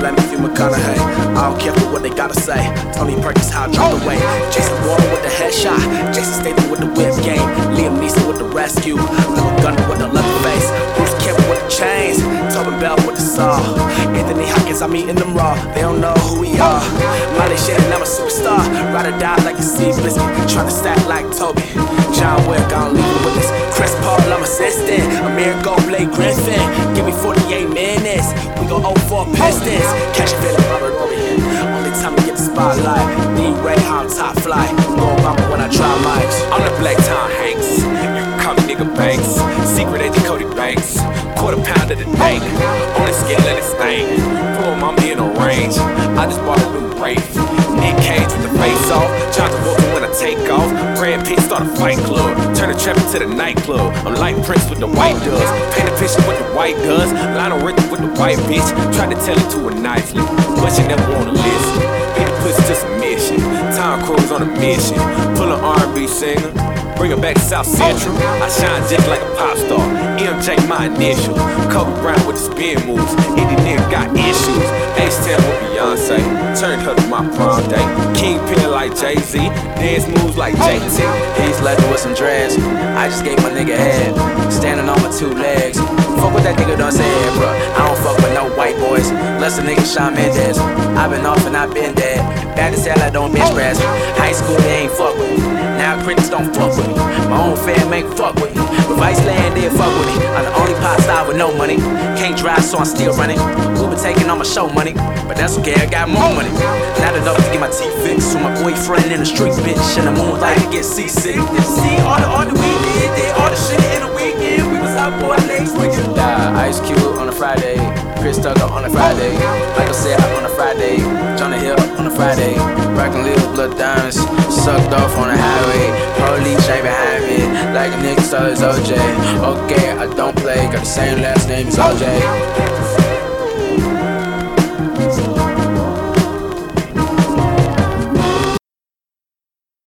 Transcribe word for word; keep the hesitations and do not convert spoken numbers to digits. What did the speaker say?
let Matthew McConaughey. I don't care for what they gotta say. Tony Perkins, how I dropped away. Jason Bourne with the headshot. Jason Statham with the whip game. Liam Neeson with the rescue. Little Gunner with the leather face. Bruce Campbell with the chains. Tobin Bell with the saw. Anthony Hopkins, I'm eating them raw. They don't know who we are. Miley Shannon, I'm a superstar. Ride or die like a sea biscuit. Tryna stack like Toby. John Wick, I don't leave him with this. Chris Paul, I'm assistant. Amir Go, Blake Griffin. Give me forty-eight minutes. We go oh four Pistons. Catch a feeling, Robert Obi. Only time we get the spotlight. D-Ray, how I'm top flight. Go Obama when I try mics. I'm the Black Tom Hanks. You can call me nigga Banks. Secret agent Cody Banks. Quarter pound of the tank. On the scale of this thing. Pull my in a range. I just bought a new Wraith. Nick Cage with the face off. John Travolta when I take off. Brad Pitt start a fight club. Turn the trap into the nightclub. I'm like Prince with the white does. Paint a picture with the white does. Lionel Richie with the white bitch. Tried to tell it to her nicely, but she never wanna listen. Beat the pussy to submission. Tom Cruise on a mission. Pull an R and B singer. Bring her back to South Central. I shine just like a pop star. M J my initial. Kobe Bryant with the spin moves. Any nigga got issues. H-Town with Beyonce. Turned her to my prom date. Kingpin like Jay-Z. Dance moves like J T. He's leather with some dreads. I just gave my nigga head. Standing on my two legs. Fuck what that nigga done said, bro. I don't fuck with no white boys. Less a nigga Shawn Mendes. I been off and I been dead. Bad as hell, I don't bench press. High school, they ain't fuck with me. Now critics don't fuck with me. My own fam ain't fuck with me. But Viceland did fuck with me. I'm the only pop star with no money. Can't drive, so I'm still running. Uber taking all my show money. But that's okay, I got more money. Not enough to get my teeth fixed. So my boyfriend in the street, bitch. In the moonlight to get seasick. You see all the, all the we did, did all the shit in the weekend. We was out boy legs wicked. Yeah, Ice Cube on a Friday. Chris Tucker on a Friday. Michael said on a Friday. Jonah Hill on a Friday. Rockin' little blood diamonds. Sucked off on the highway. Police right behind me. Like a nigga, so it's O J. Okay, I don't play. Got the same last name as O J.